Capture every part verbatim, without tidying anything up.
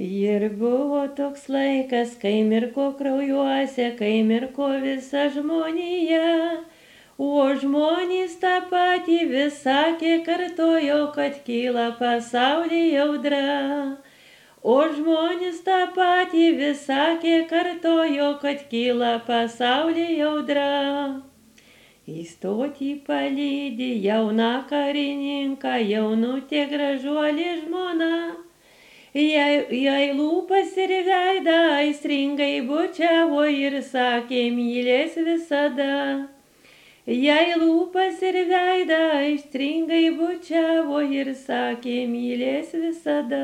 Ir buvo toks laikas, kai mirko kraujuose, kai mirko visa žmonija. O žmonės tą patį vis sakė, kartojo, kad kyla pasaulyje audra. O žmonės tą patį vis sakė, kartojo, kad kyla pasaulyje audra. Į stotį palydi jauną karininką, jaunutė gražuolė žmona. Jai, jai lūpas ir veidą aistringai bučiavo ir sakė, mylės visada. Jai lūpas ir veidą aistringai bučiavo ir sakė, mylės visada.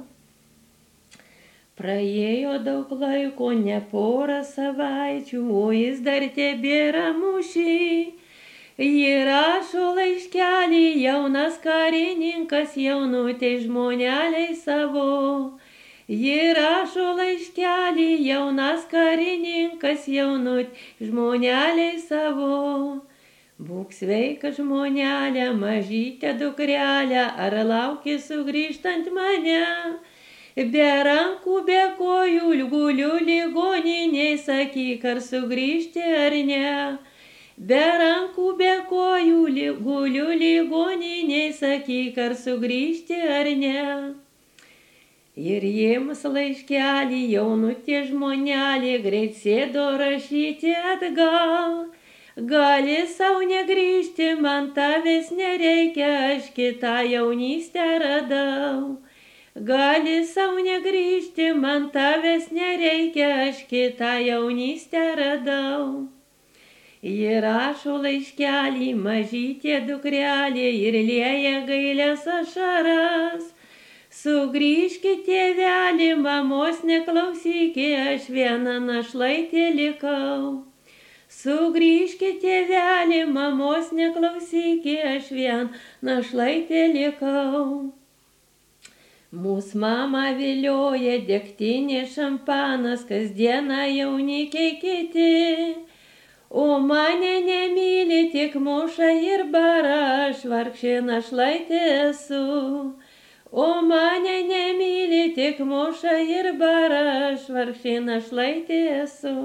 Praėjo daug laiko, ne porą savaičių, o jis dar tebėra mūšy. Ji rašo laiškelį, jaunas karininkas, jaunutei žmoneliai savo. Ji rašo laiškelį, jaunas karininkas, jaunutei žmoneliai savo. Būk sveika žmonelė, mažytė dukrelė, ar lauki sugrįžtant mane? Be rankų, be kojų, guliu ligoninėj, sakyk, ar sugrįžti ar ne. Be rankų, be kojų, guliu ligoninėj, sakyk, ar sugrįžti ar ne. Ir jiems laiškelį, jaunutė žmonelė, greit sėdo rašyti atgal. Gali sau negrįžti, man tavęs nereikia, aš kitą jaunystę radau. Gali sau negrįžti, man tavęs nereikia, aš kitą jaunystę radau. Ji rašo laiškelį, mažytė dukrelė, ir lieja gailias ašaras. Sugrįžki, tėvelį, mamos neklausykė, aš viena našlaitė likau. Sugrįžki, tėvelį, mamos neklausykė, aš vien našlaitė likau. Mūs mama vilioja degtinė šampanas, kasdieną jaunikiai kiti. O mane nemyli, tik muša ir bara, aš vargšė našlaitė esu. O mane nemyli, tik muša ir bara, aš vargšė našlaitė esu.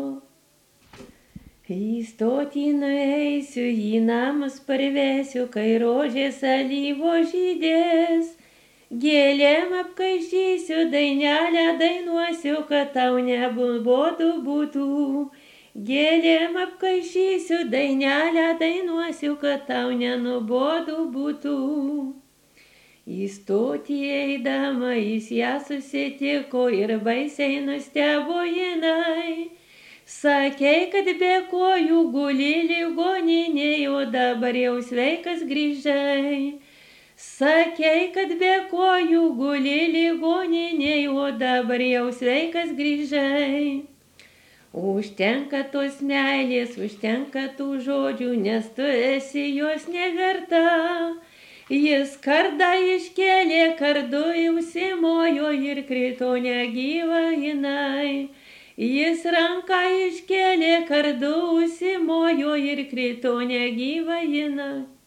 Į stotį nueisiu, į namus parvesiu, kai rožės alyvo žydės. Gėlėm apkaišysiu, dainelę dainuosiu, kad tau nenuobodu būtų. Gėlėm apkaišysiu, dainelę dainuosiu, kad tau nenuobodu būtų. Į stotį eidama jis ją susitiko ir baisiai nustebo jinai. Sakei, kad be kojų guli ligoninėj, o dabar jau sveikas grįžai. Sakei, kad be kojų guli ligoninėj, o dabar jau sveikas grįžai. Užtenka tos meilės, užtenka tų žodžių, nes tu esi jos neverta. Jis kardą iškėlė, kardu užsimojo ir krito negyva jinai. Jis ranką iškėlė, kardu užsimojo ir krito negyva jinai.